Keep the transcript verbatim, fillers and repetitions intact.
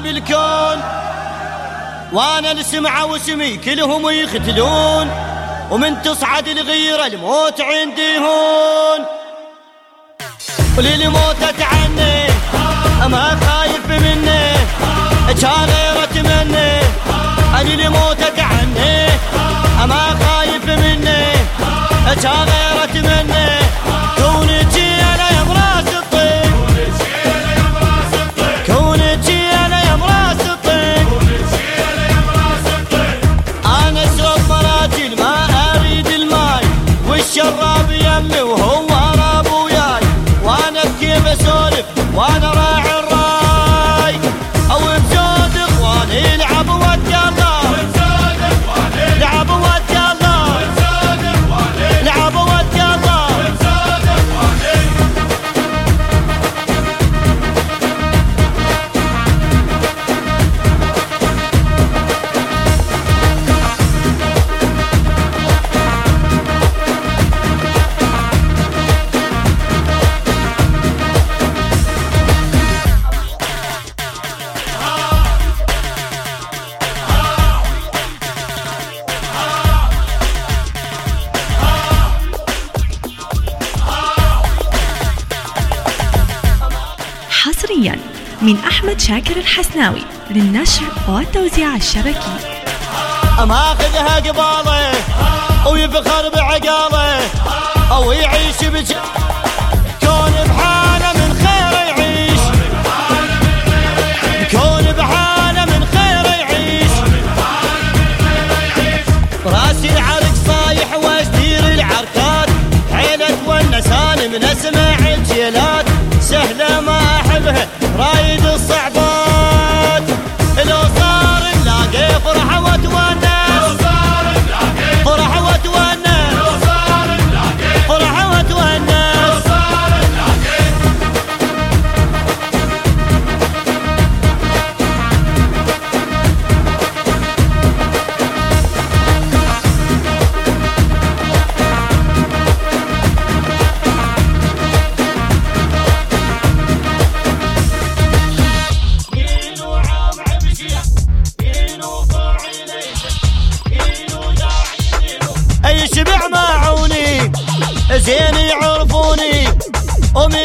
بالكون، وانا السمعة وسمي كلهم يختلون، ومن تصعد الغيرة الموت عندي هون. وللموت اتعني ما خايف منه، كان غير اتمنى. انا الموت اتعني ما خايف منه، كان غير اتمنى. كونتي انا يا براس الطين، كونتي انا يا براس الطين. انا اشرب مراجل ما اريد الماي، والشراب يمي وهو راب وياي. وانا بكيف اسولف وانا راعي الراي، او بزود اخواني يلعبوا واتيلا، لعبوا واتيلا، لعبوا واتيلا. حصريا من أحمد شاكر الحسناوي للنشر والتوزيع الشبكي. ماخذها قباله ويفخر بعقاله، او يعيش بج كون بحاله من خير يعيش، كون بحاله من خير يعيش. راسي العرق صايح وازدير العركات، عيلة والنسان من اسمع الجيلات. سهلة ما احبها رايد الصعبات، لو صار نلاقي فرحة وتونس، فرحة وتونس، فرحة وتونس. زين يعرفوني ومن